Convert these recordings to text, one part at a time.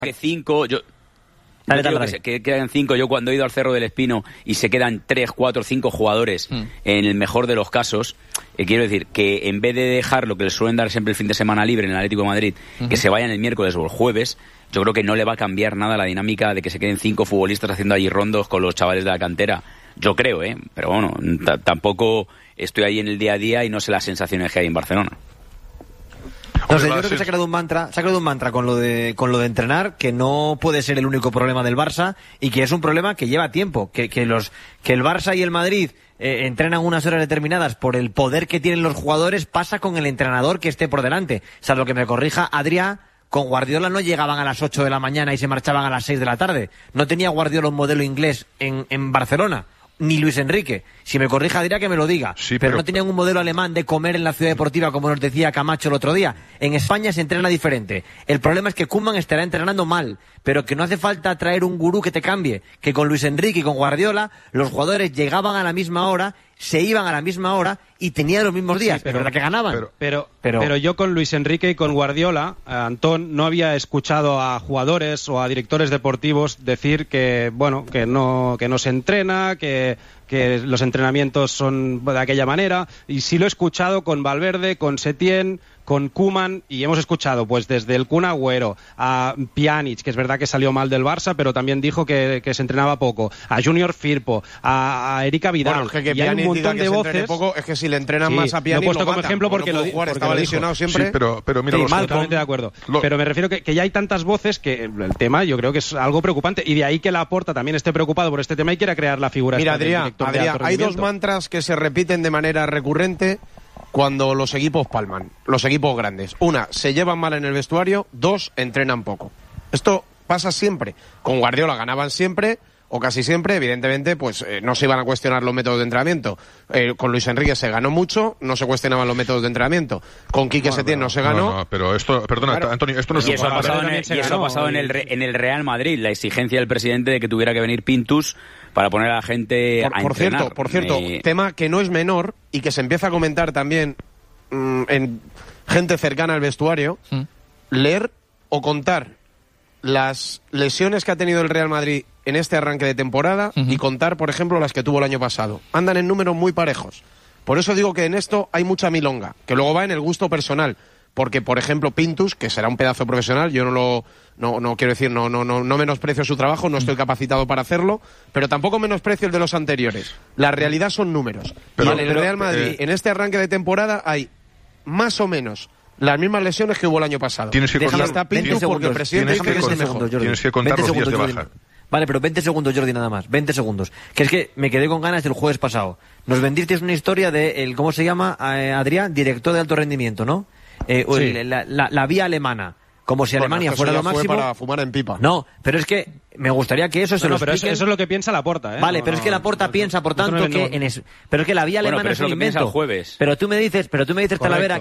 que 5, que quedan 5. Yo cuando he ido al Cerro del Espino y se quedan 3, 4, 5 jugadores, en el mejor de los casos, quiero decir que en vez de dejar lo que les suelen dar siempre el fin de semana libre en el Atlético de Madrid, que se vayan el miércoles o el jueves, yo creo que no le va a cambiar nada la dinámica de que se queden 5 futbolistas haciendo allí rondos con los chavales de la cantera. Yo creo, pero bueno, tampoco estoy ahí en el día a día y no sé las sensaciones que hay en Barcelona. No sé, yo creo que se ha creado un mantra con lo de entrenar, que no puede ser el único problema del Barça y que es un problema que lleva tiempo, que el Barça y el Madrid entrenan unas horas determinadas por el poder que tienen los jugadores, pasa con el entrenador que esté por delante. Salvo que me corrija Adrià, con Guardiola no llegaban a las 8 de la mañana y se marchaban a las 6 de la tarde. No tenía Guardiola un modelo inglés en Barcelona, ni Luis Enrique. Si me corrija Adrià que me lo diga. Sí, pero no tenían un modelo alemán de comer en la ciudad deportiva, como nos decía Camacho el otro día. En España se entrena diferente. El problema es que Koeman estará entrenando mal, pero que no hace falta traer un gurú que te cambie. Que con Luis Enrique y con Guardiola los jugadores llegaban a la misma hora, se iban a la misma hora y tenían los mismos días, pero ¿verdad que ganaban? Pero yo con Luis Enrique y con Guardiola, Antón, no había escuchado a jugadores o a directores deportivos decir que no se entrena, que los entrenamientos son de aquella manera, y sí lo he escuchado con Valverde, con Setién, con Koeman, y hemos escuchado pues desde el Kun Agüero a Pjanic, que es verdad que salió mal del Barça, pero también dijo que se entrenaba poco, a Junior Firpo, a Erika Vidal, bueno, que y hay un montón de voces. Poco, es que si le entrenan más a Pjanic, lo he puesto como ejemplo porque estaba lesionado siempre. Sí, pero mira, totalmente de acuerdo. Pero me refiero que ya hay tantas voces que el tema yo creo que es algo preocupante, y de ahí que Laporta también esté preocupado por este tema y quiera crear la figura. Mira, Adrià, hay dos mantras que se repiten de manera recurrente cuando los equipos palman, los equipos grandes. Una, se llevan mal en el vestuario. 2, entrenan poco. Esto pasa siempre. Con Guardiola ganaban siempre, o casi siempre. Evidentemente, pues no se iban a cuestionar los métodos de entrenamiento. Con Luis Enrique se ganó mucho, no se cuestionaban los métodos de entrenamiento. Con Quique Setién no se ganó. No, pero esto, perdona, claro. Antonio, esto no es... Y eso ha pasado en el Real Madrid, la exigencia del presidente de que tuviera que venir Pintus para poner a la gente a entrenar. Por cierto, tema que no es menor y que se empieza a comentar también en gente cercana al vestuario, leer o contar las lesiones que ha tenido el Real Madrid en este arranque de temporada y contar, por ejemplo, las que tuvo el año pasado. Andan en números muy parejos. Por eso digo que en esto hay mucha milonga, que luego va en el gusto personal. Porque, por ejemplo, Pintus, que será un pedazo profesional, yo no quiero decir, no menosprecio su trabajo, no estoy capacitado para hacerlo, pero tampoco menosprecio el de los anteriores. La realidad son números. Y en el Real Madrid, en este arranque de temporada, hay más o menos las mismas lesiones que hubo el año pasado. Tienes que contar, está Pintus porque el presidente dice que es el mejor. Tienes que contar los días de baja. Vale, pero 20 segundos, Jordi, nada más. 20 segundos. Que es que me quedé con ganas del jueves pasado. Nos vendisteis una historia de ¿cómo se llama, Adrià? Director de alto rendimiento, ¿no? Sí. La vía alemana. Como si Alemania fuera lo máximo. Para fumar en pipa. No, pero es que me gustaría que eso se lo expliquen. Pero eso es lo que piensa Laporta, ¿eh? Vale, pero es que Laporta piensa, por tanto, pero es que la vía alemana es un invento. El jueves. Pero tú me dices, Talavera,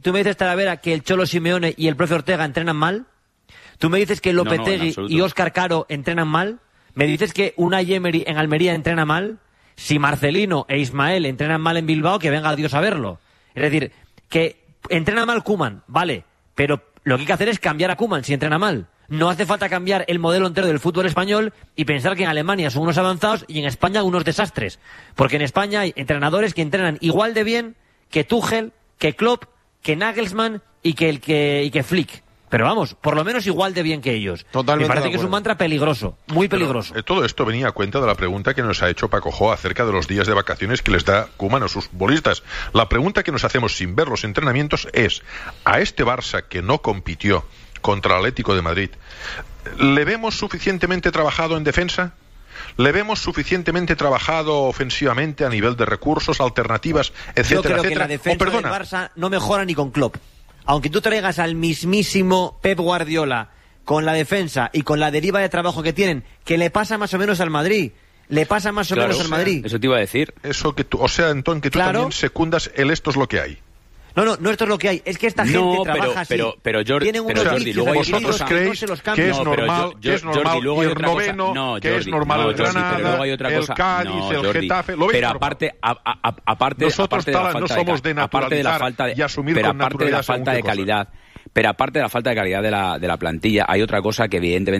que el Cholo Simeone y el profe Ortega entrenan mal. Tú me dices que Lopetegui y Óscar Caro entrenan mal. Me dices que Unai Emery en Almería entrena mal. Si Marcelino e Ismael entrenan mal en Bilbao, que venga Dios a verlo. Es decir, que entrena mal Koeman, vale, pero lo que hay que hacer es cambiar a Koeman si entrena mal. No hace falta cambiar el modelo entero del fútbol español y pensar que en Alemania son unos avanzados y en España unos desastres. Porque en España hay entrenadores que entrenan igual de bien que Tuchel, que Klopp, que Nagelsmann y que Flick. Pero vamos, por lo menos igual de bien que ellos. Totalmente. Me parece que es un mantra peligroso, muy peligroso. Pero, todo esto venía a cuenta de la pregunta que nos ha hecho Paco Jo acerca de los días de vacaciones que les da Koeman a sus futbolistas. La pregunta que nos hacemos sin ver los entrenamientos es, a este Barça que no compitió contra el Atlético de Madrid, ¿le vemos suficientemente trabajado en defensa? ¿Le vemos suficientemente trabajado ofensivamente a nivel de recursos, alternativas, etcétera, Yo creo etcétera? Que la defensa del Barça no mejora ni con Klopp. Aunque tú traigas al mismísimo Pep Guardiola con la defensa y con la deriva de trabajo que tienen, que le pasa más o menos al Madrid. Menos al Madrid. Eso te iba a decir. Eso que tú, Antón, que tú también secundas esto es lo que hay. No, esto es lo que hay. Es que esta gente trabaja así. Pero Jordi, luego vosotros creéis que es normal, que es normal ir noveno, que es normal el Granada, el Cádiz, el Getafe. Pero aparte nosotros no somos de naturalizar y asumir con naturalidad la falta de calidad. Pero aparte de la falta de calidad de la plantilla, hay otra cosa que evidentemente